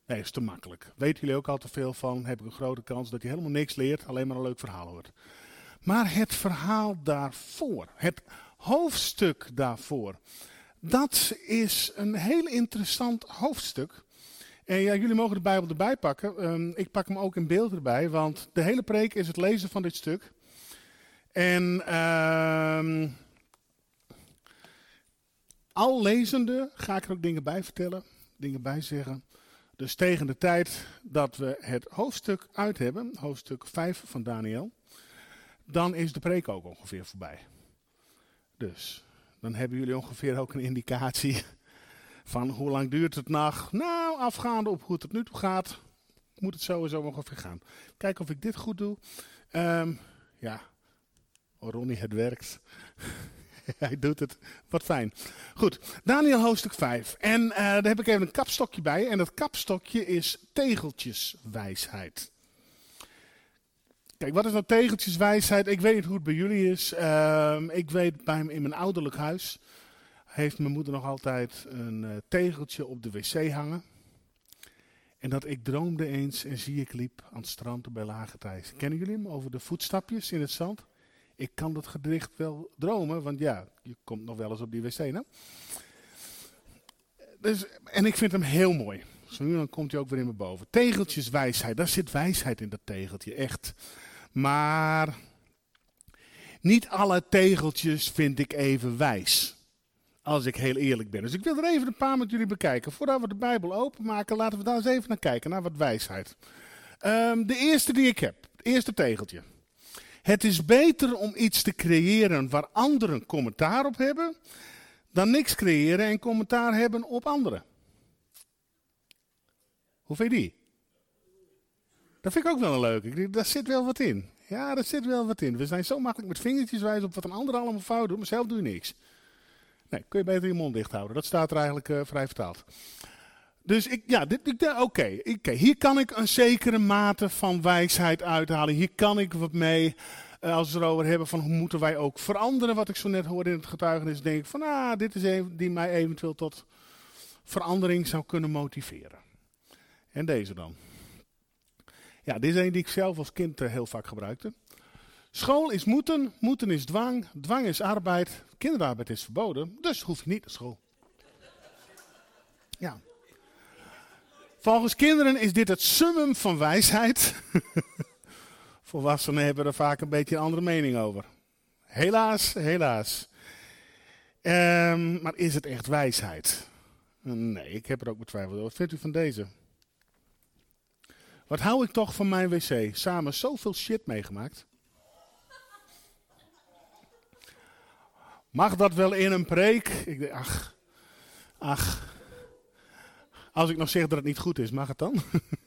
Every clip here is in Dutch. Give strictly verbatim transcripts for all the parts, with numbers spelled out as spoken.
Nee, is te makkelijk. Weten jullie ook al te veel van, heb ik een grote kans dat je helemaal niks leert, alleen maar een leuk verhaal hoort. Maar het verhaal daarvoor, het hoofdstuk daarvoor, dat is een heel interessant hoofdstuk. En ja, jullie mogen de Bijbel erbij pakken. Um, ik pak hem ook in beeld erbij, want de hele preek is het lezen van dit stuk. En um, al lezende ga ik er ook dingen bij vertellen, dingen bij zeggen. Dus tegen de tijd dat we het hoofdstuk uit hebben, hoofdstuk vijf van Daniël, dan is de preek ook ongeveer voorbij. Dus dan hebben jullie ongeveer ook een indicatie van hoe lang duurt het nog. Nou, afgaande op hoe het nu toe gaat, moet het sowieso ongeveer gaan. Kijken of ik dit goed doe. Um, ja, oh, Ronnie, het werkt. Hij doet het. Wat fijn. Goed, Daniël hoofdstuk vijf. En uh, daar heb ik even een kapstokje bij. En dat kapstokje is tegeltjeswijsheid. Kijk, wat is nou tegeltjeswijsheid? Ik weet niet hoe het bij jullie is. Uh, ik weet, bij in mijn ouderlijk huis heeft mijn moeder nog altijd een uh, tegeltje op de wc hangen. En dat ik droomde eens en zie ik liep aan het strand bij Lagertijs. Kennen jullie hem over de voetstapjes in het zand? Ik kan dat gedicht wel dromen, want ja, je komt nog wel eens op die wc, hè? Dus, en ik vind hem heel mooi. Zo nu dan komt hij ook weer in me boven. Tegeltjeswijsheid, daar zit wijsheid in dat tegeltje, echt. Maar niet alle tegeltjes vind ik even wijs. Als ik heel eerlijk ben. Dus ik wil er even een paar met jullie bekijken. Voordat we de Bijbel openmaken, laten we daar eens even naar kijken, naar wat wijsheid. Um, de eerste die ik heb, het eerste tegeltje. Het is beter om iets te creëren waar anderen commentaar op hebben, dan niks creëren en commentaar hebben op anderen. Hoe vind je die? Dat vind ik ook wel een leuke. Daar zit wel wat in. Ja, daar zit wel wat in. We zijn zo makkelijk met vingertjes wijzen op wat een ander allemaal fout doet, maar zelf doe je niks. Nee, kun je beter je mond dicht houden. Dat staat er eigenlijk uh, vrij vertaald. Dus ik, ja, dit, ik, oké, okay, okay, hier kan ik een zekere mate van wijsheid uithalen. Hier kan ik wat mee, uh, als we het erover hebben van hoe moeten wij ook veranderen. Wat ik zo net hoorde in het getuigenis, denk ik van, ah, dit is even die mij eventueel tot verandering zou kunnen motiveren. En deze dan. Ja, dit is een die ik zelf als kind uh, heel vaak gebruikte. School is moeten, moeten is dwang, dwang is arbeid, kinderarbeid is verboden, dus hoef je niet naar school. Ja. Volgens kinderen is dit het summum van wijsheid. Volwassenen hebben er vaak een beetje een andere mening over. Helaas, helaas. Um, maar is het echt wijsheid? Nee, ik heb er ook betwijfeld over. Wat vindt u van deze? Wat hou ik toch van mijn wc? Samen zoveel shit meegemaakt. Mag dat wel in een preek? Ik denk, ach, ach. Als ik nog zeg dat het niet goed is, mag het dan?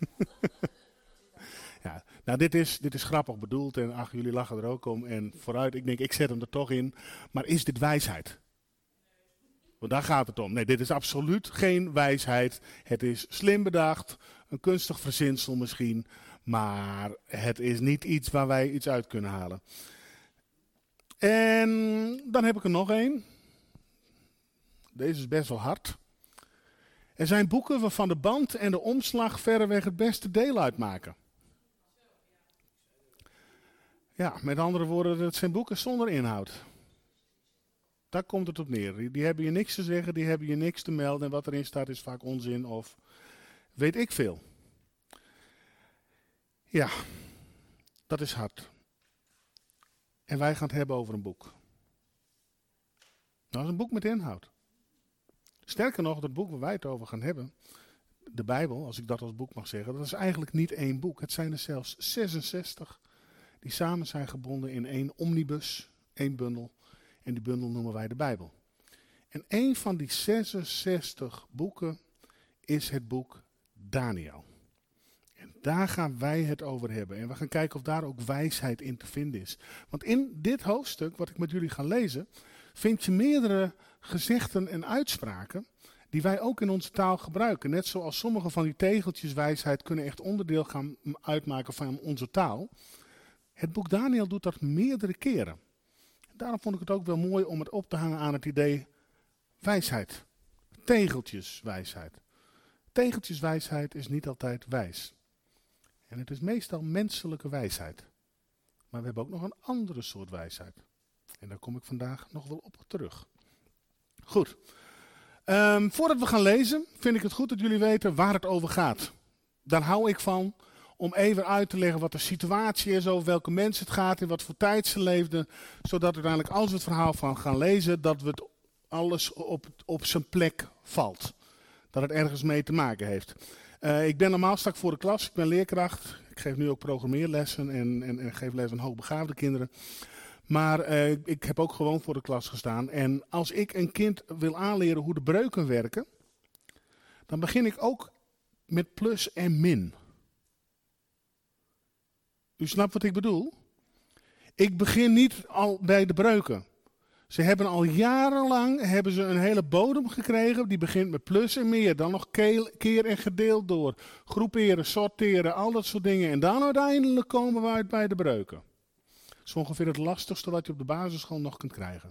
Ja, nou, dit is, dit is grappig bedoeld en ach, jullie lachen er ook om. En vooruit, ik denk, ik zet hem er toch in. Maar is dit wijsheid? Want daar gaat het om. Nee, dit is absoluut geen wijsheid. Het is slim bedacht, een kunstig verzinsel misschien. Maar het is niet iets waar wij iets uit kunnen halen. En dan heb ik er nog één. Deze is best wel hard. Er zijn boeken waarvan de band en de omslag verreweg het beste deel uitmaken. Ja, met andere woorden, het zijn boeken zonder inhoud. Daar komt het op neer. Die, die hebben je niks te zeggen, die hebben je niks te melden. En wat erin staat is vaak onzin of weet ik veel. Ja, dat is hard. En wij gaan het hebben over een boek. Nou, dat is een boek met inhoud. Sterker nog, het boek waar wij het over gaan hebben, de Bijbel, als ik dat als boek mag zeggen, dat is eigenlijk niet één boek. Het zijn er zelfs zesenzestig die samen zijn gebonden in één omnibus, één bundel. En die bundel noemen wij de Bijbel. En één van die zesenzestig boeken is het boek Daniël. En daar gaan wij het over hebben. En we gaan kijken of daar ook wijsheid in te vinden is. Want in dit hoofdstuk, wat ik met jullie ga lezen, vind je meerdere gezegden en uitspraken die wij ook in onze taal gebruiken. Net zoals sommige van die tegeltjes wijsheid kunnen echt onderdeel gaan uitmaken van onze taal. Het boek Daniël doet dat meerdere keren. Daarom vond ik het ook wel mooi om het op te hangen aan het idee wijsheid. Tegeltjes wijsheid. tegeltjeswijsheid is niet altijd wijs. En het is meestal menselijke wijsheid. Maar we hebben ook nog een andere soort wijsheid. En daar kom ik vandaag nog wel op terug. Goed. Um, voordat we gaan lezen, vind ik het goed dat jullie weten waar het over gaat. Daar hou ik van, om even uit te leggen wat de situatie is, over welke mensen het gaat, in wat voor tijd ze leefden. Zodat uiteindelijk, als we het verhaal van gaan lezen, dat we het alles op, op zijn plek valt. Dat het ergens mee te maken heeft. Uh, ik ben normaal straks voor de klas, ik ben leerkracht. Ik geef nu ook programmeerlessen en, en, en geef les aan hoogbegaafde kinderen. Maar uh, ik heb ook gewoon voor de klas gestaan. En als ik een kind wil aanleren hoe de breuken werken, dan begin ik ook met plus en min. U snapt wat ik bedoel? Ik begin niet al bij de breuken. Ze hebben al jarenlang hebben ze een hele bodem gekregen. Die begint met plus en meer. Dan nog keer en gedeeld door. Groeperen, sorteren, al dat soort dingen. En dan uiteindelijk komen we uit bij de breuken. Dat is ongeveer het lastigste wat je op de basisschool nog kunt krijgen.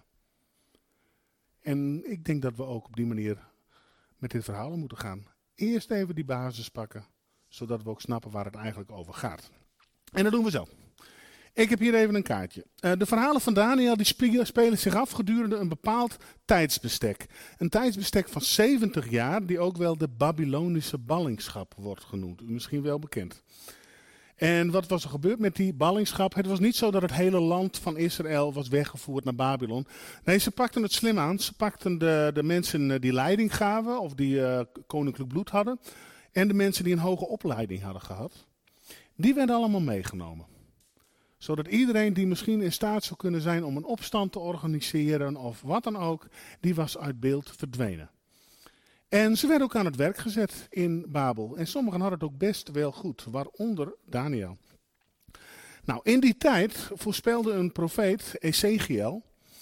En ik denk dat we ook op die manier met dit verhaal moeten gaan. Eerst even die basis pakken. Zodat we ook snappen waar het eigenlijk over gaat. En dat doen we zo. Ik heb hier even een kaartje. Uh, de verhalen van Daniel die spelen, spelen zich af gedurende een bepaald tijdsbestek. Een tijdsbestek van zeventig jaar, die ook wel de Babylonische ballingschap wordt genoemd. U misschien wel bekend. En wat was er gebeurd met die ballingschap? Het was niet zo dat het hele land van Israël was weggevoerd naar Babylon. Nee, ze pakten het slim aan. Ze pakten de, de mensen die leiding gaven, of die uh, koninklijk bloed hadden. En de mensen die een hoge opleiding hadden gehad. Die werden allemaal meegenomen. Zodat iedereen die misschien in staat zou kunnen zijn om een opstand te organiseren of wat dan ook, die was uit beeld verdwenen. En ze werden ook aan het werk gezet in Babel. En sommigen hadden het ook best wel goed, waaronder Daniel. Nou, in die tijd voorspelde een profeet, Ezekiel,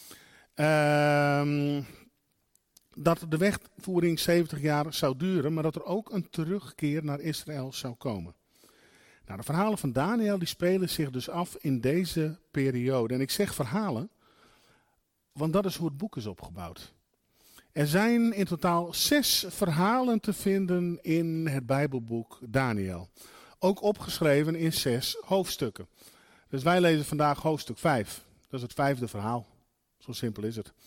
uh, dat de wegvoering zeventig jaar zou duren, maar dat er ook een terugkeer naar Israël zou komen. Nou, de verhalen van Daniel die spelen zich dus af in deze periode. En ik zeg verhalen, want dat is hoe het boek is opgebouwd. Er zijn in totaal zes verhalen te vinden in het Bijbelboek Daniel. Ook opgeschreven in zes hoofdstukken. Dus wij lezen vandaag hoofdstuk vijf. Dat is het vijfde verhaal. Zo simpel is het.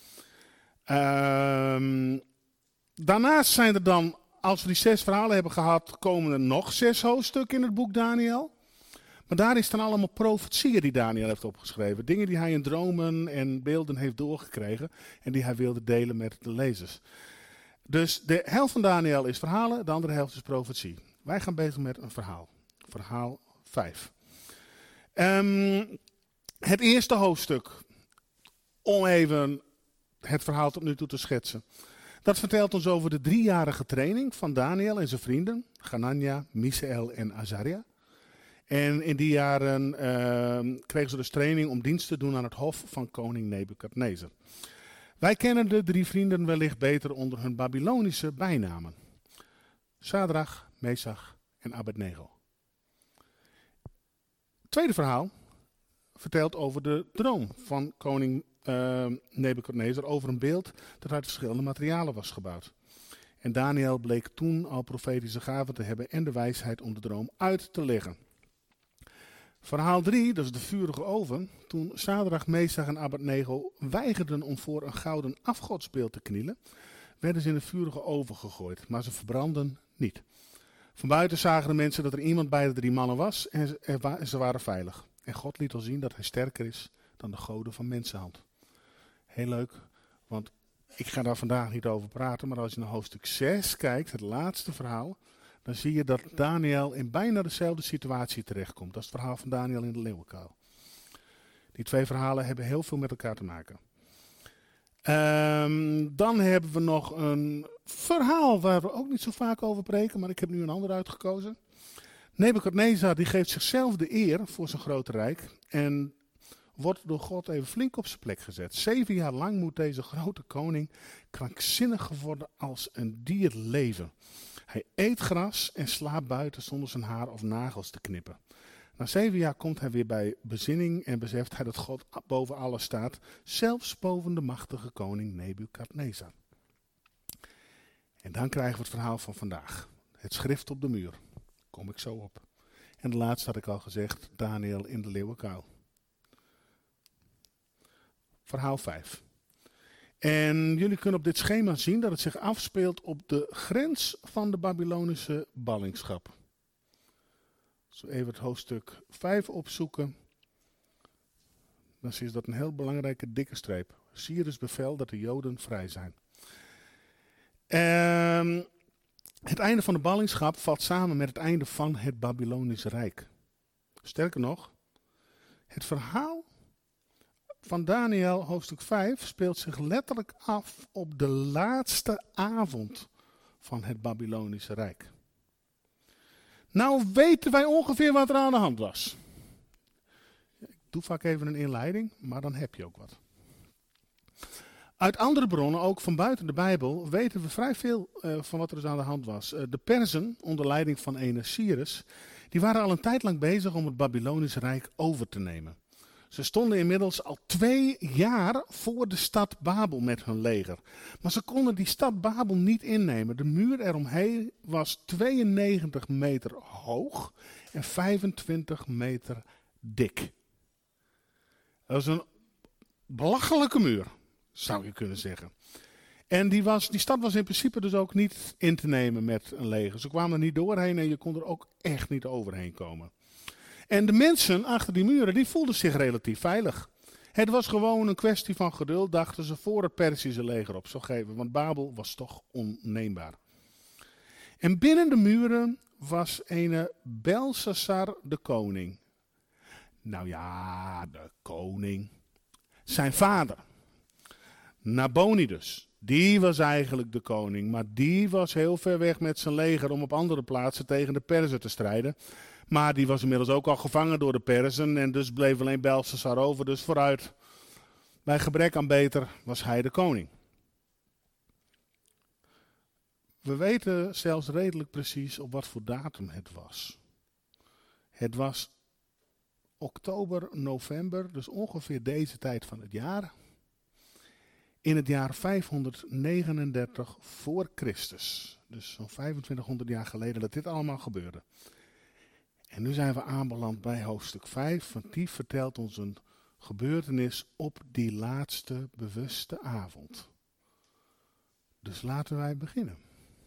Um, daarnaast zijn er dan, als we die zes verhalen hebben gehad, komen er nog zes hoofdstukken in het boek Daniel. Maar daar is dan allemaal profetieën die Daniel heeft opgeschreven. Dingen die hij in dromen en beelden heeft doorgekregen en die hij wilde delen met de lezers. Dus de helft van Daniel is verhalen, de andere helft is profetie. Wij gaan bezig met een verhaal. Verhaal vijf. Um, het eerste hoofdstuk, om even het verhaal tot nu toe te schetsen. Dat vertelt ons over de driejarige training van Daniel en zijn vrienden, Hanania, Misaël en Azaria. En in die jaren uh, kregen ze dus training om dienst te doen aan het hof van koning Nebukadnezar. Wij kennen de drie vrienden wellicht beter onder hun Babylonische bijnamen. Sadrach, Mesach en Abednego. Het tweede verhaal vertelt over de droom van koning uh, Nebukadnezar over een beeld dat uit verschillende materialen was gebouwd. En Daniel bleek toen al profetische gaven te hebben en de wijsheid om de droom uit te leggen. Verhaal drie, dat is de vurige oven. Toen Sadrach, Mesach en Abednego weigerden om voor een gouden afgodsbeeld te knielen, werden ze in de vurige oven gegooid, maar ze verbrandden niet. Van buiten zagen de mensen dat er iemand bij de drie mannen was en ze, er wa- ze waren veilig. En God liet al zien dat hij sterker is dan de goden van mensenhand. Heel leuk, want ik ga daar vandaag niet over praten, maar als je naar hoofdstuk zes kijkt, het laatste verhaal, dan zie je dat Daniel in bijna dezelfde situatie terechtkomt. Dat is het verhaal van Daniel in de leeuwenkuil. Die twee verhalen hebben heel veel met elkaar te maken. Um, dan hebben we nog een verhaal waar we ook niet zo vaak over preken, maar ik heb nu een ander uitgekozen. Nebukadnezar die geeft zichzelf de eer voor zijn grote rijk en wordt door God even flink op zijn plek gezet. Zeven jaar lang moet deze grote koning krankzinnig geworden als een dier leven. Hij eet gras en slaapt buiten zonder zijn haar of nagels te knippen. Na zeven jaar komt hij weer bij bezinning en beseft hij dat God boven alles staat, zelfs boven de machtige koning Nebukadnezar. En dan krijgen we het verhaal van vandaag. Het schrift op de muur. Kom ik zo op. En de laatste had ik al gezegd, Daniel in de leeuwenkuil. Verhaal vijf. En jullie kunnen op dit schema zien dat het zich afspeelt op de grens van de Babylonische ballingschap. Als we even het hoofdstuk vijf opzoeken, dan is dat een heel belangrijke dikke streep. Cyrus bevel dat de Joden vrij zijn. Um, het einde van de ballingschap valt samen met het einde van het Babylonische Rijk. Sterker nog, het verhaal van Daniel hoofdstuk vijf speelt zich letterlijk af op de laatste avond van het Babylonische Rijk. Nou weten wij ongeveer wat er aan de hand was. Ik doe vaak even een inleiding, maar dan heb je ook wat. Uit andere bronnen, ook van buiten de Bijbel, weten we vrij veel uh, van wat er dus aan de hand was. Uh, de Perzen, onder leiding van ene Cyrus, die waren al een tijd lang bezig om het Babylonische Rijk over te nemen. Ze stonden inmiddels al twee jaar voor de stad Babel met hun leger. Maar ze konden die stad Babel niet innemen. De muur eromheen was tweeënnegentig meter hoog en vijfentwintig meter dik. Dat is een belachelijke muur, zou je kunnen zeggen. En die, was, die stad was in principe dus ook niet in te nemen met een leger. Ze kwamen er niet doorheen en je kon er ook echt niet overheen komen. En de mensen achter die muren, die voelden zich relatief veilig. Het was gewoon een kwestie van geduld, dachten ze, voor het Perzische leger op zou geven. Want Babel was toch onneembaar. En binnen de muren was ene Belshazzar de koning. Nou ja, de koning. Zijn vader, Nabonidus, die was eigenlijk de koning. Maar die was heel ver weg met zijn leger om op andere plaatsen tegen de Perzen te strijden. Maar die was inmiddels ook al gevangen door de Perzen en dus bleef alleen Belshazzar over. Dus vooruit, bij gebrek aan beter, was hij de koning. We weten zelfs redelijk precies op wat voor datum het was. Het was oktober, november, dus ongeveer deze tijd van het jaar. In het jaar vijfhonderdnegenendertig voor Christus. Dus zo'n vijfentwintighonderd jaar geleden dat dit allemaal gebeurde. En nu zijn we aanbeland bij hoofdstuk vijf, want die vertelt ons een gebeurtenis op die laatste bewuste avond. Dus laten wij beginnen.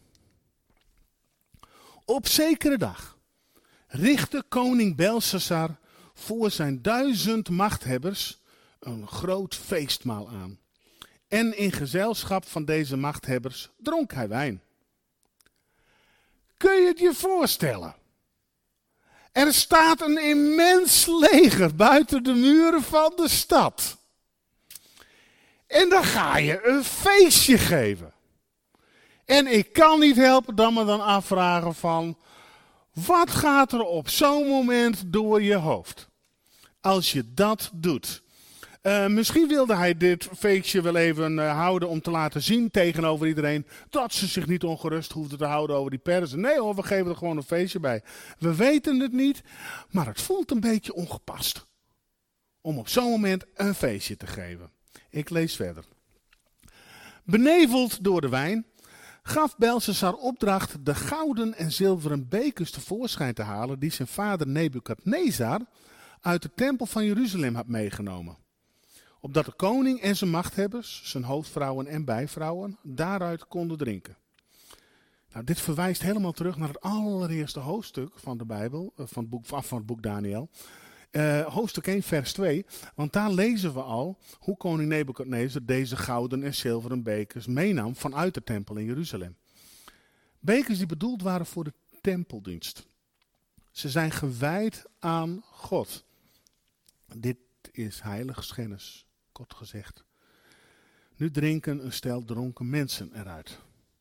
Op zekere dag richtte koning Belshazzar voor zijn duizend machthebbers een groot feestmaal aan. En in gezelschap van deze machthebbers dronk hij wijn. Kun je het je voorstellen? Er staat een immens leger buiten de muren van de stad. En dan ga je een feestje geven. En ik kan niet helpen dan me dan afvragen van, wat gaat er op zo'n moment door je hoofd? Als je dat doet. Uh, misschien wilde hij dit feestje wel even uh, houden om te laten zien tegenover iedereen dat ze zich niet ongerust hoefden te houden over die Perzen. Nee hoor, we geven er gewoon een feestje bij. We weten het niet, maar het voelt een beetje ongepast om op zo'n moment een feestje te geven. Ik lees verder. Beneveld door de wijn gaf Belshazzar opdracht de gouden en zilveren bekers tevoorschijn te halen die zijn vader Nebukadnezar uit de tempel van Jeruzalem had meegenomen. Opdat de koning en zijn machthebbers, zijn hoofdvrouwen en bijvrouwen, daaruit konden drinken. Nou, dit verwijst helemaal terug naar het allereerste hoofdstuk van de Bijbel, van het boek, af van het boek Daniel. Uh, hoofdstuk één, vers twee. Want daar lezen we al hoe koning Nebukadnezar deze gouden en zilveren bekers meenam vanuit de tempel in Jeruzalem. Bekers die bedoeld waren voor de tempeldienst. Ze zijn gewijd aan God. Dit is heiligschennis, kort gezegd. Nu drinken een stel dronken mensen eruit.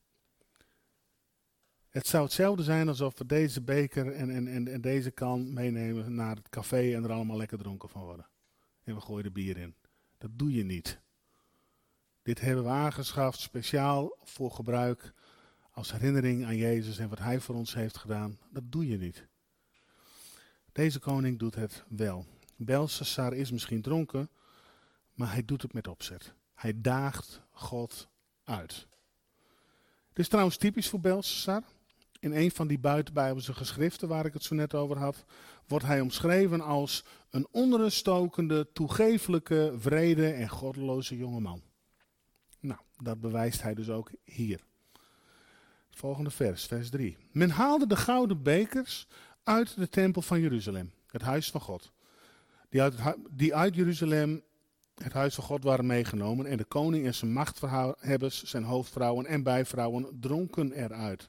Het zou hetzelfde zijn alsof we deze beker en, en, en, en deze kan meenemen naar het café en er allemaal lekker dronken van worden. En we gooien er bier in. Dat doe je niet. Dit hebben we aangeschaft speciaal voor gebruik als herinnering aan Jezus en wat hij voor ons heeft gedaan. Dat doe je niet. Deze koning doet het wel. Belshazzar is misschien dronken, maar hij doet het met opzet. Hij daagt God uit. Dit is trouwens typisch voor Belshazzar. in een van die buitenbijbelse geschriften waar ik het zo net over had, wordt hij omschreven als een onruststokende, toegeeflijke, wrede en goddeloze jongeman. Nou, dat bewijst hij dus ook hier. Volgende vers, vers drie. Men haalde de gouden bekers uit de tempel van Jeruzalem, het huis van God. Die uit, het, die uit Jeruzalem, het huis van God, waren meegenomen. En de koning en zijn machthebbers, zijn hoofdvrouwen en bijvrouwen, dronken eruit.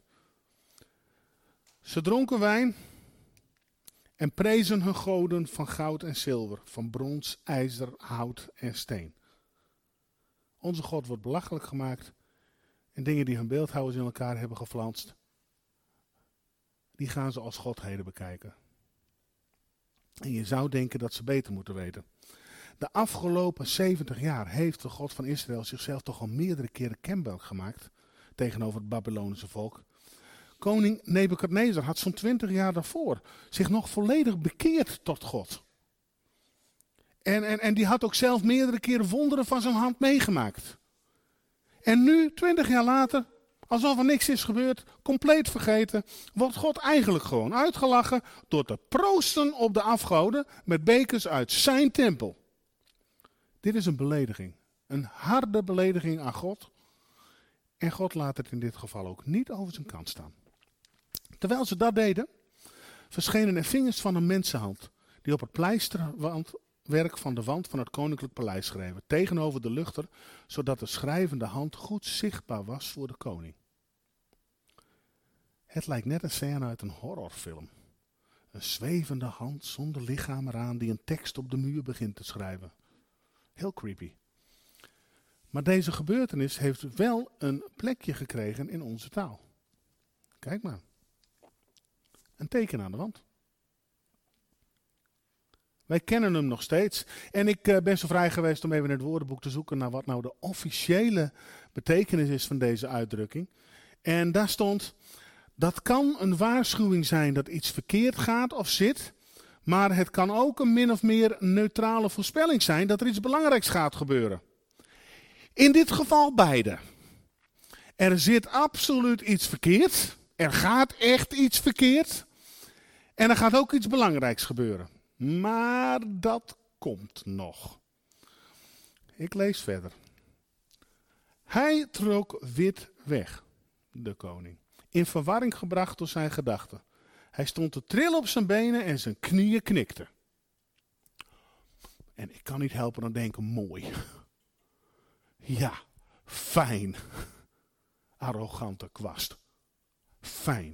Ze dronken wijn en prezen hun goden van goud en zilver, van brons, ijzer, hout en steen. Onze God wordt belachelijk gemaakt en dingen die hun beeldhouwers in elkaar hebben geflanst, die gaan ze als godheden bekijken. En je zou denken dat ze beter moeten weten. De afgelopen zeventig jaar heeft de God van Israël zichzelf toch al meerdere keren kenbaar gemaakt tegenover het Babylonische volk. Koning Nebukadnezar had zo'n twintig jaar daarvoor zich nog volledig bekeerd tot God. En, en, en die had ook zelf meerdere keren wonderen van zijn hand meegemaakt. En nu, twintig jaar later, alsof er niks is gebeurd, compleet vergeten, wordt God eigenlijk gewoon uitgelachen door te proosten op de afgoden met bekers uit zijn tempel. Dit is een belediging, een harde belediging aan God. En God laat het in dit geval ook niet over zijn kant staan. Terwijl ze dat deden, verschenen er vingers van een mensenhand die op het pleisterwerk van de wand van het koninklijk paleis schreven, tegenover de luchter, zodat de schrijvende hand goed zichtbaar was voor de koning. Het lijkt net een scène uit een horrorfilm. Een zwevende hand zonder lichaam eraan die een tekst op de muur begint te schrijven. Heel creepy. Maar deze gebeurtenis heeft wel een plekje gekregen in onze taal. Kijk maar. Een teken aan de wand. Wij kennen hem nog steeds. En ik uh, ben zo vrij geweest om even in het woordenboek te zoeken naar wat nou de officiële betekenis is van deze uitdrukking. En daar stond, dat kan een waarschuwing zijn dat iets verkeerd gaat of zit. Maar het kan ook een min of meer neutrale voorspelling zijn dat er iets belangrijks gaat gebeuren. In dit geval beide. Er zit absoluut iets verkeerd. Er gaat echt iets verkeerd. En er gaat ook iets belangrijks gebeuren. Maar dat komt nog. Ik lees verder. Hij trok wit weg, de koning, in verwarring gebracht door zijn gedachten. Hij stond te trillen op zijn benen en zijn knieën knikten. En ik kan niet helpen dan denken, mooi. Ja, fijn. Arrogante kwast. Fijn.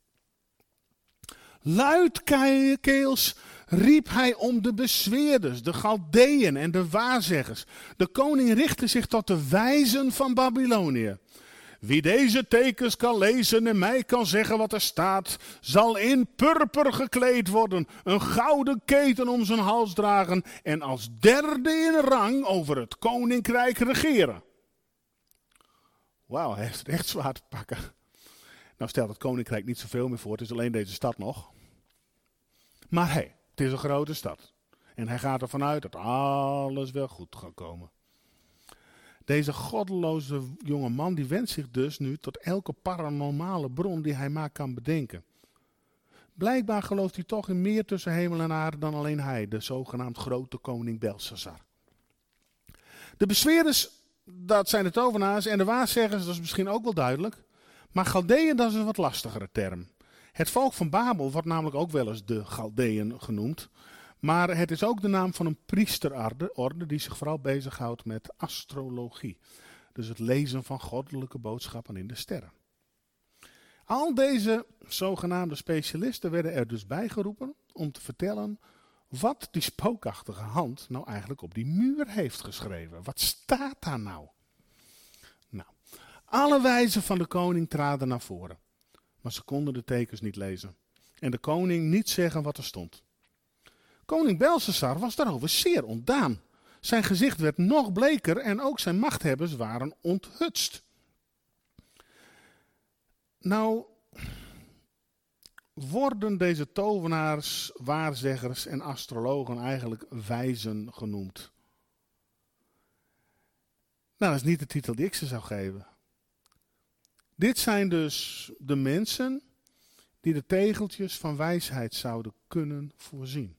Luidkeels riep hij om de bezweerders, de Galdeën en de waarzeggers. De koning richtte zich tot de wijzen van Babylonië. Wie deze tekens kan lezen en mij kan zeggen wat er staat, zal in purper gekleed worden, een gouden keten om zijn hals dragen en als derde in rang over het koninkrijk regeren. Wauw, hij heeft het echt zwaar te pakken. Nou stelt het koninkrijk niet zoveel meer voor, het is alleen deze stad nog. Maar hé, hey, het is een grote stad. En hij gaat ervan uit dat alles wel goed gaat komen. Deze goddeloze jonge man die wendt zich dus nu tot elke paranormale bron die hij maar kan bedenken. Blijkbaar gelooft hij toch in meer tussen hemel en aarde dan alleen hij, de zogenaamd grote koning Belshazzar. De bezweerders, dat zijn de tovenaars, en de waarzeggers, dat is misschien ook wel duidelijk. Maar Galdeën, dat is een wat lastigere term. Het volk van Babel wordt namelijk ook wel eens de Galdeën genoemd. Maar het is ook de naam van een priesterorde orde die zich vooral bezighoudt met astrologie. Dus het lezen van goddelijke boodschappen in de sterren. Al deze zogenaamde specialisten werden er dus bijgeroepen om te vertellen wat die spookachtige hand nou eigenlijk op die muur heeft geschreven. Wat staat daar nou? Nou, alle wijzen van de koning traden naar voren. Maar ze konden de tekens niet lezen. En de koning niet zeggen wat er stond. Koning Belshazzar was daarover zeer ontdaan. Zijn gezicht werd nog bleker en ook zijn machthebbers waren onthutst. Nou, worden deze tovenaars, waarzeggers en astrologen eigenlijk wijzen genoemd? Nou, dat is niet de titel die ik ze zou geven. Dit zijn dus de mensen die de tegeltjes van wijsheid zouden kunnen voorzien.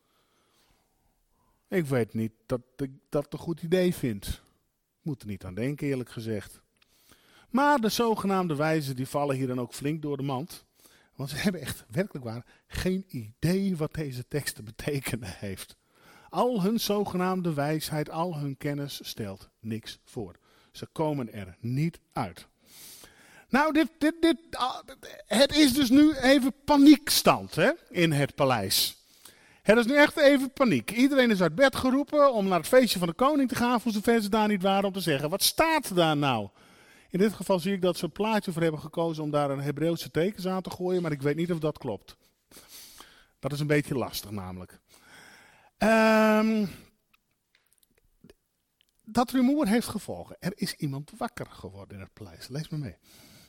Ik weet niet dat ik dat een goed idee vind. Ik moet er niet aan denken, eerlijk gezegd. Maar de zogenaamde wijzen die vallen hier dan ook flink door de mand. Want ze hebben echt werkelijk waar geen idee wat deze tekst te betekenen heeft. Al hun zogenaamde wijsheid, al hun kennis stelt niks voor. Ze komen er niet uit. Nou, dit, dit, dit, het is dus nu even paniekstand hè, in het paleis. Het is nu echt even paniek. Iedereen is uit bed geroepen om naar het feestje van de koning te gaan, voor zover ze daar niet waren, om te zeggen, wat staat daar nou? In dit geval zie ik dat ze een plaatje voor hebben gekozen om daar een Hebreeuwse tekens aan te gooien, maar ik weet niet of dat klopt. Dat is een beetje lastig namelijk. Um, dat rumoer heeft gevolgen. Er is iemand wakker geworden in het paleis. Lees maar mee.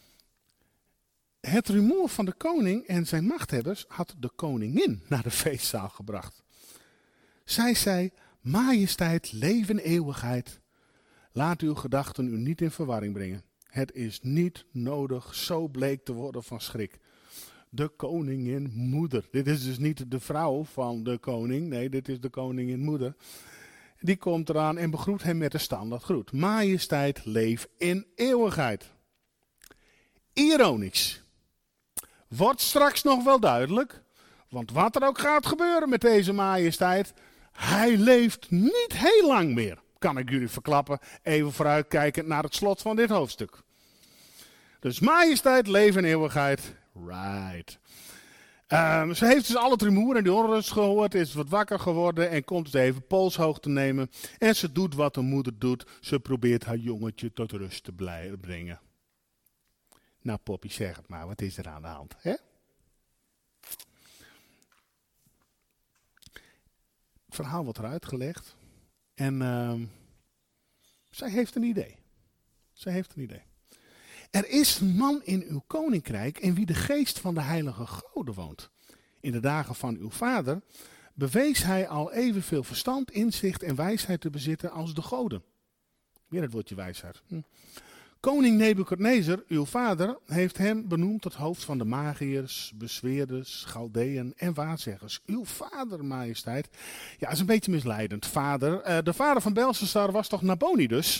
Het rumoer van de koning en zijn machthebbers had de koningin naar de feestzaal gebracht. Zij zei, majesteit, leven, eeuwigheid. Laat uw gedachten u niet in verwarring brengen. Het is niet nodig zo bleek te worden van schrik. De koningin moeder. Dit is dus niet de vrouw van de koning. Nee, dit is de koningin moeder. Die komt eraan en begroet hem met de standaard groet. Majesteit, leef in eeuwigheid. Ironisch. Wordt straks nog wel duidelijk. Want wat er ook gaat gebeuren met deze majesteit. Hij leeft niet heel lang meer. Kan ik jullie verklappen. Even vooruitkijkend naar het slot van dit hoofdstuk. Dus majesteit, leven in eeuwigheid. Right. Um, ze heeft dus al het rumoer en die onrust gehoord, is wat wakker geworden en komt dus even polshoog te nemen. En ze doet wat een moeder doet, ze probeert haar jongetje tot rust te blij- brengen. Nou Poppy, zeg het maar, wat is er aan de hand? Hè? Het verhaal wordt eruit gelegd en um, zij heeft een idee. Zij heeft een idee. Er is een man in uw koninkrijk in wie de geest van de heilige goden woont. In de dagen van uw vader bewees hij al evenveel verstand, inzicht en wijsheid te bezitten als de goden. Weer het woordje wijsheid. Hm. Koning Nebukadnezar, uw vader, heeft hem benoemd tot hoofd van de magiërs, bezweerders, Chaldeën en waarzeggers. Uw vader, majesteit. Ja, is een beetje misleidend. Vader, uh, de vader van Belshazzar was toch Nabonidus?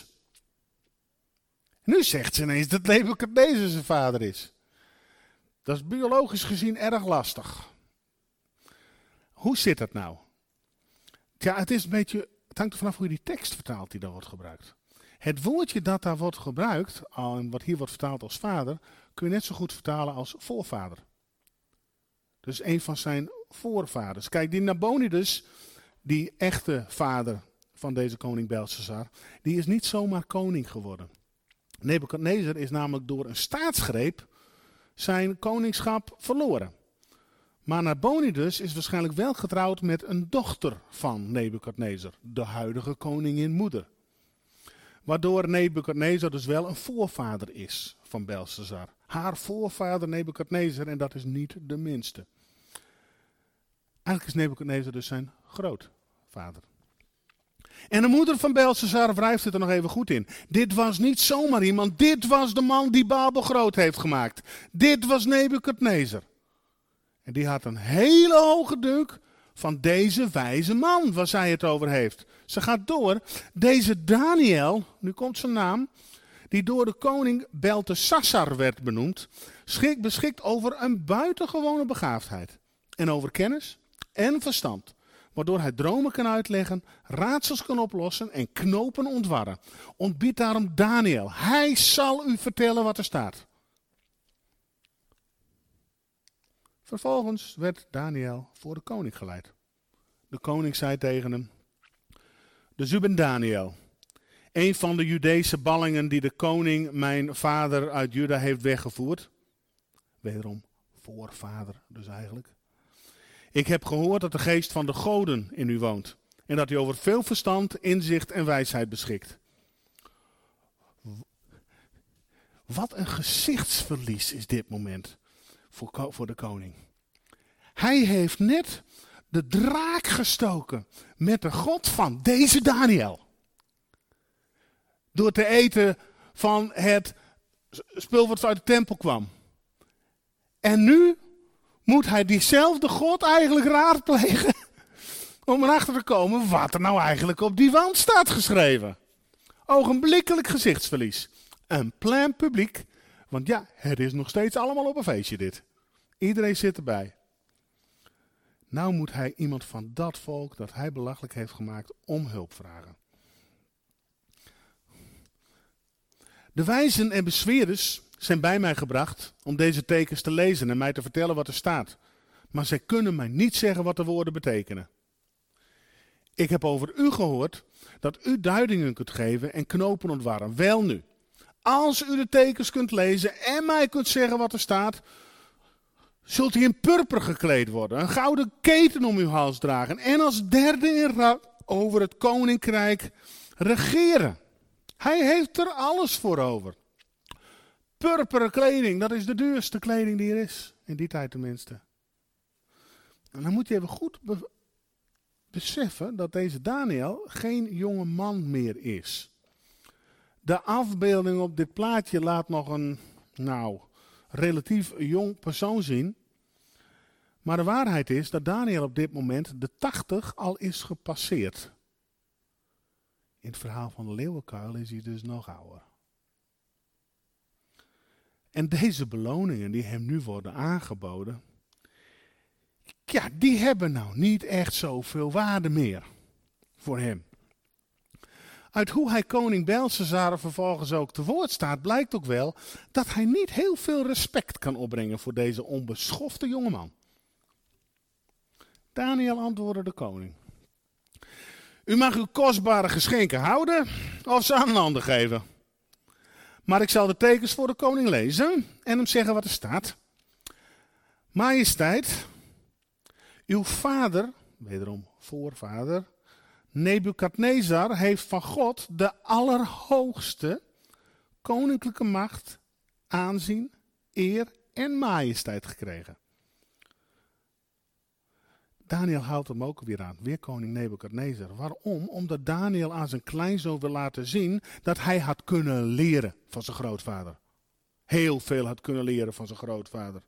Nu zegt ze ineens dat Nebukadnezar zijn vader is. Dat is biologisch gezien erg lastig. Hoe zit dat nou? Ja, het is een beetje, het hangt er vanaf hoe je die tekst vertaalt die dan wordt gebruikt. Het woordje dat daar wordt gebruikt, en wat hier wordt vertaald als vader, kun je net zo goed vertalen als voorvader. Dus een van zijn voorvaders. Kijk, die Nabonidus, die echte vader van deze koning Belshazzar, die is niet zomaar koning geworden. Nebukadnezar is namelijk door een staatsgreep zijn koningschap verloren. Maar Nabonidus is waarschijnlijk wel getrouwd met een dochter van Nebukadnezar, de huidige koningin moeder. Waardoor Nebukadnezar dus wel een voorvader is van Belshazzar. Haar voorvader Nebukadnezar, en dat is niet de minste. Eigenlijk is Nebukadnezar dus zijn grootvader. En de moeder van Belshazzar wrijft het er nog even goed in. Dit was niet zomaar iemand, dit was de man die Babel groot heeft gemaakt. Dit was Nebukadnezar. En die had een hele hoge dunk van deze wijze man, waar zij het over heeft. Ze gaat door. Deze Daniel, nu komt zijn naam, die door de koning Beltesassar werd benoemd, schik, beschikt over een buitengewone begaafdheid. En over kennis en verstand. Waardoor hij dromen kan uitleggen, raadsels kan oplossen en knopen ontwarren. Ontbied daarom Daniel. Hij zal u vertellen wat er staat. Vervolgens werd Daniel voor de koning geleid. De koning zei tegen hem, dus u bent Daniel, een van de Judese ballingen die de koning mijn vader uit Juda heeft weggevoerd. Wederom voorvader dus eigenlijk. Ik heb gehoord dat de geest van de goden in u woont en dat u over veel verstand, inzicht en wijsheid beschikt. Wat een gezichtsverlies is dit moment voor, voor de koning. Hij heeft net de draak gestoken met de God van deze Daniel. Door te eten van het spul wat uit de tempel kwam. En nu moet hij diezelfde God eigenlijk raadplegen om erachter te komen wat er nou eigenlijk op die wand staat geschreven. Ogenblikkelijk gezichtsverlies. Een plein publiek, want ja, het is nog steeds allemaal op een feestje dit. Iedereen zit erbij. Nou moet hij iemand van dat volk dat hij belachelijk heeft gemaakt om hulp vragen. De wijzen en bezweerders zijn bij mij gebracht om deze tekens te lezen en mij te vertellen wat er staat. Maar zij kunnen mij niet zeggen wat de woorden betekenen. Ik heb over u gehoord dat u duidingen kunt geven en knopen ontwarren. Wel nu, als u de tekens kunt lezen en mij kunt zeggen wat er staat, zult u in purper gekleed worden, een gouden keten om uw hals dragen en als derde in rang over het koninkrijk regeren. Hij heeft er alles voor over. Purperen kleding, dat is de duurste kleding die er is, in die tijd tenminste. En dan moet je even goed be- beseffen dat deze Daniel geen jonge man meer is. De afbeelding op dit plaatje laat nog een, nou, relatief jong persoon zien. Maar de waarheid is dat Daniel op dit moment de tachtig al is gepasseerd. In het verhaal van de leeuwenkuil is hij dus nog ouder. En deze beloningen die hem nu worden aangeboden, ja, die hebben nou niet echt zoveel waarde meer voor hem. Uit hoe hij koning Belshazzar vervolgens ook te woord staat, blijkt ook wel dat hij niet heel veel respect kan opbrengen voor deze onbeschofte jongeman. Daniel antwoordde de koning: u mag uw kostbare geschenken houden of ze aan een ander geven. Maar ik zal de tekens voor de koning lezen en hem zeggen wat er staat. Majesteit, uw vader, wederom voorvader, Nebukadnezar heeft van God de allerhoogste koninklijke macht, aanzien, eer en majesteit gekregen. Daniel houdt hem ook weer aan, weer koning Nebukadnezar. Waarom? Omdat Daniel aan zijn kleinzoon wil laten zien dat hij had kunnen leren van zijn grootvader. Heel veel had kunnen leren van zijn grootvader.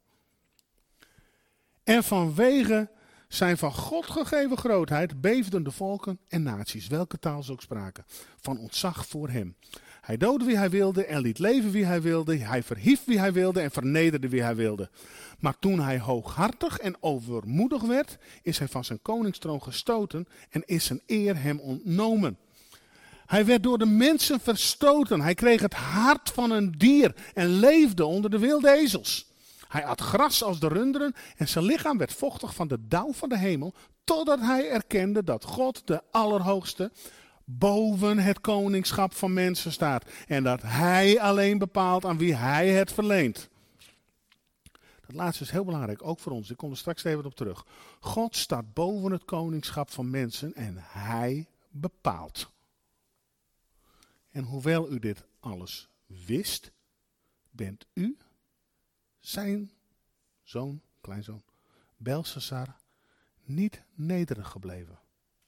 En vanwege zijn van God gegeven grootheid beefden de volken en naties, welke taal ze ook spraken, van ontzag voor hem. Hij doodde wie hij wilde en liet leven wie hij wilde. Hij verhief wie hij wilde en vernederde wie hij wilde. Maar toen hij hooghartig en overmoedig werd, is hij van zijn koningstroon gestoten en is zijn eer hem ontnomen. Hij werd door de mensen verstoten. Hij kreeg het hart van een dier en leefde onder de wilde ezels. Hij at gras als de runderen en zijn lichaam werd vochtig van de dauw van de hemel, totdat hij erkende dat God, de Allerhoogste, boven het koningschap van mensen staat en dat hij alleen bepaalt aan wie hij het verleent. Dat laatste is heel belangrijk, ook voor ons. Ik kom er straks even op terug. God staat boven het koningschap van mensen en hij bepaalt. En hoewel u dit alles wist, bent u, zijn zoon, kleinzoon, Belshazzar, niet nederig gebleven.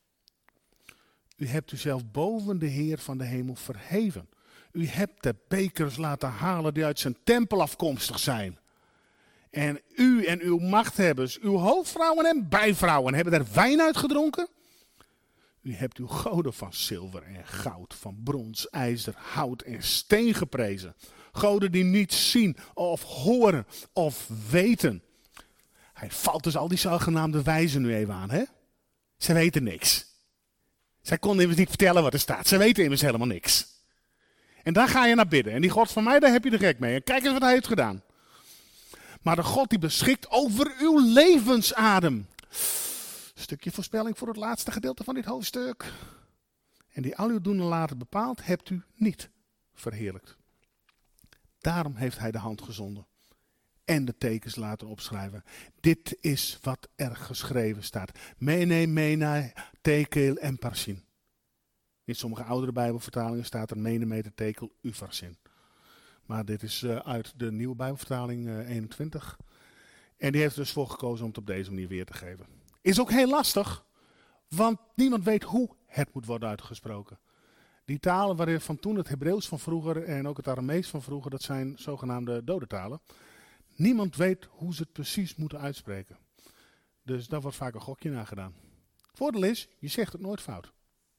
U hebt uzelf boven de Heer van de hemel verheven. U hebt de bekers laten halen die uit zijn tempel afkomstig zijn. En u en uw machthebbers, uw hoofdvrouwen en bijvrouwen, hebben er wijn uit gedronken. U hebt uw goden van zilver en goud, van brons, ijzer, hout en steen geprezen. Goden die niet zien of horen of weten. Hij valt dus al die zogenaamde wijzen nu even aan, hè? Ze weten niks. Zij konden immers niet vertellen wat er staat. Ze weten immers helemaal niks. En daar ga je naar bidden. En die God van mij, daar heb je de gek mee. En kijk eens wat hij heeft gedaan. Maar de God die beschikt over uw levensadem. Stukje voorspelling voor het laatste gedeelte van dit hoofdstuk. En die al uw doen en laten bepaalt, hebt u niet verheerlijkt. Daarom heeft hij de hand gezonden. En de tekens laten opschrijven. Dit is wat er geschreven staat. Mene, mena, tekel en parsin. In sommige oudere Bijbelvertalingen staat er mene, mene, tekel, ufarsin. Maar dit is uh, uit de nieuwe Bijbelvertaling uh, eenentwintig. En die heeft er dus voor gekozen om het op deze manier weer te geven. Is ook heel lastig, want niemand weet hoe het moet worden uitgesproken. Die talen waarvan toen het Hebreeuws van vroeger en ook het Aramees van vroeger, dat zijn zogenaamde dode talen. Niemand weet hoe ze het precies moeten uitspreken. Dus daar wordt vaak een gokje naar gedaan. Het voordeel is, je zegt het nooit fout.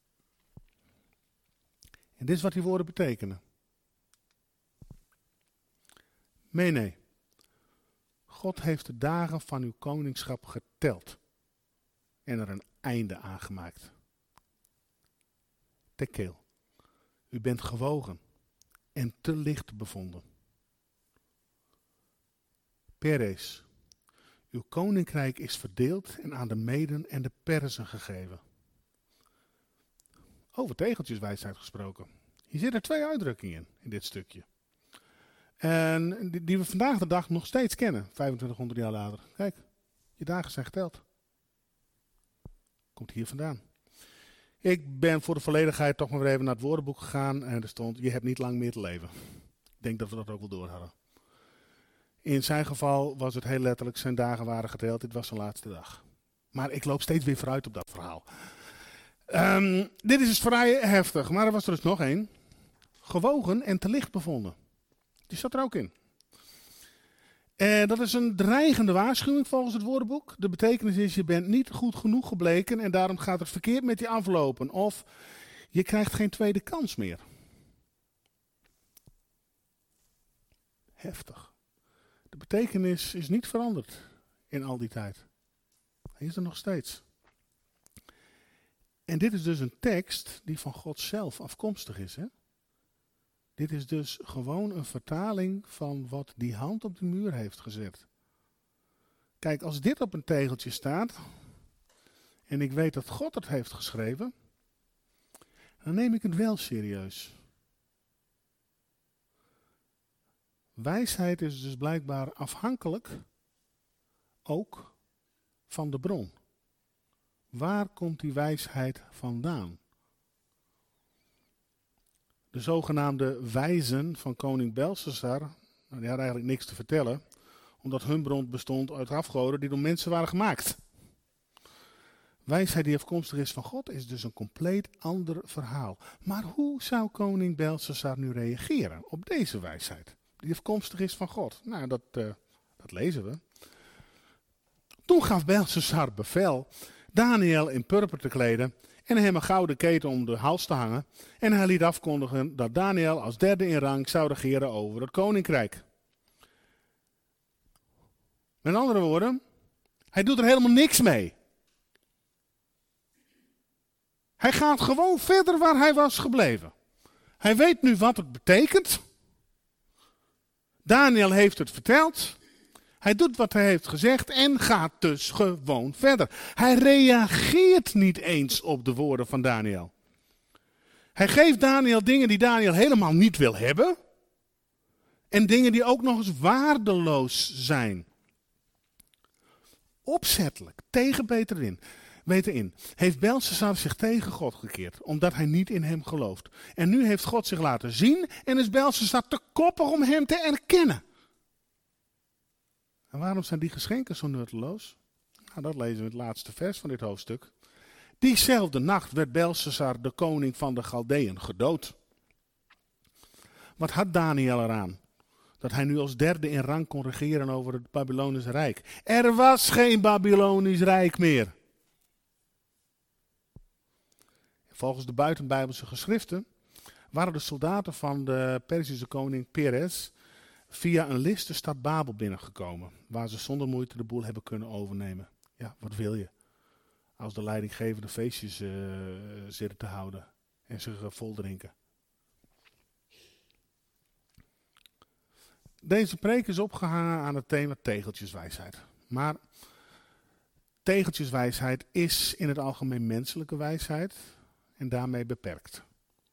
En dit is wat die woorden betekenen. Mene. God heeft de dagen van uw koningschap geteld. En er een einde aan gemaakt. Tekel. U bent gewogen en te licht bevonden. Peres. Uw koninkrijk is verdeeld en aan de Meden en de Perzen gegeven. Over tegeltjeswijsheid gesproken. Hier zitten twee uitdrukkingen in, in dit stukje. En die, die we vandaag de dag nog steeds kennen, vijfentwintighonderd jaar later. Kijk, je dagen zijn geteld. Komt hier vandaan. Ik ben voor de volledigheid toch maar weer even naar het woordenboek gegaan en er stond, je hebt niet lang meer te leven. Ik denk dat we dat ook wel door hadden. In zijn geval was het heel letterlijk, zijn dagen waren geteld, dit was zijn laatste dag. Maar ik loop steeds weer vooruit op dat verhaal. Um, dit is dus vrij heftig, maar er was er dus nog één. Gewogen en te licht bevonden. Die zat er ook in. En dat is een dreigende waarschuwing volgens het woordenboek. De betekenis is, je bent niet goed genoeg gebleken en daarom gaat het verkeerd met je aflopen. Of je krijgt geen tweede kans meer. Heftig. De betekenis is niet veranderd in al die tijd. Hij is er nog steeds. En dit is dus een tekst die van God zelf afkomstig is. Hè? Dit is dus gewoon een vertaling van wat die hand op de muur heeft gezet. Kijk, als dit op een tegeltje staat, en ik weet dat God het heeft geschreven, dan neem ik het wel serieus. Wijsheid is dus blijkbaar afhankelijk ook van de bron. Waar komt die wijsheid vandaan? De zogenaamde wijzen van koning Belshazzar, nou, die hadden eigenlijk niks te vertellen, omdat hun bron bestond uit afgoden die door mensen waren gemaakt. Wijsheid die afkomstig is van God is dus een compleet ander verhaal. Maar hoe zou koning Belshazzar nu reageren op deze wijsheid, die afkomstig is van God? Nou, dat, uh, dat lezen we. Toen gaf Belshazzar bevel Daniel in purper te kleden en hem een gouden keten om de hals te hangen. En hij liet afkondigen dat Daniel als derde in rang zou regeren over het koninkrijk. Met andere woorden, hij doet er helemaal niks mee. Hij gaat gewoon verder waar hij was gebleven. Hij weet nu wat het betekent. Daniel heeft het verteld. Hij doet wat hij heeft gezegd en gaat dus gewoon verder. Hij reageert niet eens op de woorden van Daniel. Hij geeft Daniel dingen die Daniel helemaal niet wil hebben. En dingen die ook nog eens waardeloos zijn. Opzettelijk, tegen beter in, beter in, heeft Belshazzar zich tegen God gekeerd, omdat hij niet in hem gelooft. En nu heeft God zich laten zien en is Belshazzar te koppig om hem te erkennen. En waarom zijn die geschenken zo nutteloos? Nou, dat lezen we in het laatste vers van dit hoofdstuk. Diezelfde nacht werd Belshazzar, de koning van de Chaldeeën, gedood. Wat had Daniel eraan? Dat hij nu als derde in rang kon regeren over het Babylonische Rijk. Er was geen Babylonisch Rijk meer. Volgens de buitenbijbelse geschriften waren de soldaten van de Perzische koning Peres via een list de stad Babel binnengekomen, waar ze zonder moeite de boel hebben kunnen overnemen. Ja, wat wil je? Als de leidinggevende feestjes uh, zitten te houden en zich uh, vol drinken. Deze preek is opgehangen aan het thema tegeltjeswijsheid. Maar tegeltjeswijsheid is in het algemeen menselijke wijsheid en daarmee beperkt.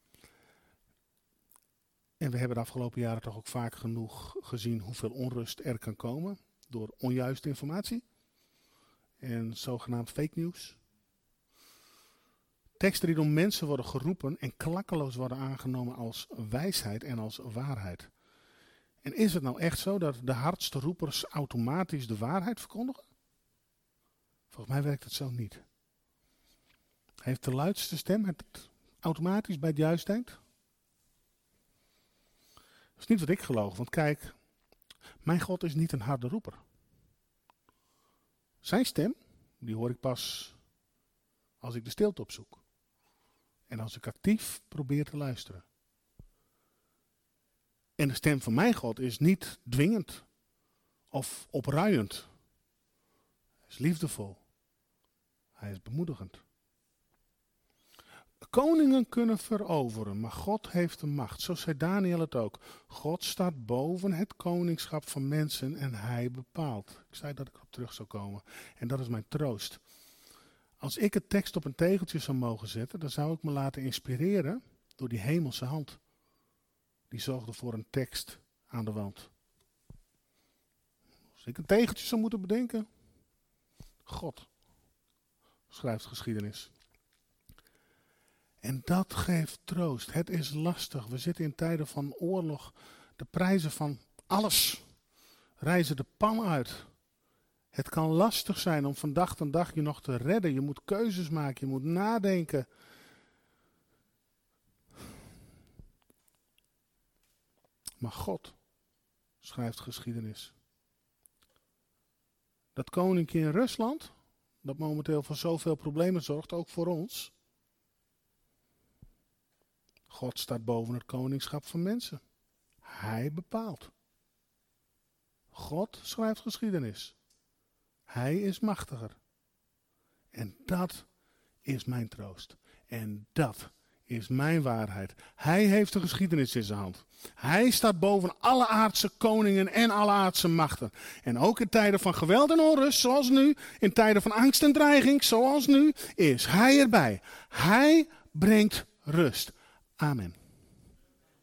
En we hebben de afgelopen jaren toch ook vaak genoeg gezien hoeveel onrust er kan komen door onjuiste informatie en zogenaamd fake news. Teksten die door mensen worden geroepen en klakkeloos worden aangenomen als wijsheid en als waarheid. En is het nou echt zo dat de hardste roepers automatisch de waarheid verkondigen? Volgens mij werkt het zo niet. Heeft de luidste stem het automatisch bij het juist denkt? Dat is niet wat ik geloof, want kijk, Mijn God is niet een harde roeper. Zijn stem, die hoor ik pas als ik de stilte opzoek. En als ik actief probeer te luisteren. En de stem van mijn God is niet dwingend of opruiend. Hij is liefdevol. Hij is bemoedigend. Koningen kunnen veroveren, maar God heeft de macht. Zo zei Daniel het ook. God staat boven het koningschap van mensen en hij bepaalt. Ik zei dat ik erop terug zou komen. En dat is mijn troost. Als ik het tekst op een tegeltje zou mogen zetten, dan zou ik me laten inspireren door die hemelse hand. Die zorgde voor een tekst aan de wand. Als ik een tegeltje zou moeten bedenken. God schrijft geschiedenis. En dat geeft troost. Het is lastig. We zitten in tijden van oorlog. De prijzen van alles reizen de pan uit. Het kan lastig zijn om van dag tot dag je nog te redden. Je moet keuzes maken. Je moet nadenken. Maar God schrijft geschiedenis. Dat koninkje in Rusland, dat momenteel voor zoveel problemen zorgt, ook voor ons. God staat boven het koningschap van mensen. Hij bepaalt. God schrijft geschiedenis. Hij is machtiger. En dat is mijn troost. En dat is mijn waarheid. Hij heeft de geschiedenis in zijn hand. Hij staat boven alle aardse koningen en alle aardse machten. En ook in tijden van geweld en onrust, zoals nu, in tijden van angst en dreiging, zoals nu, is hij erbij. Hij brengt rust. Amen.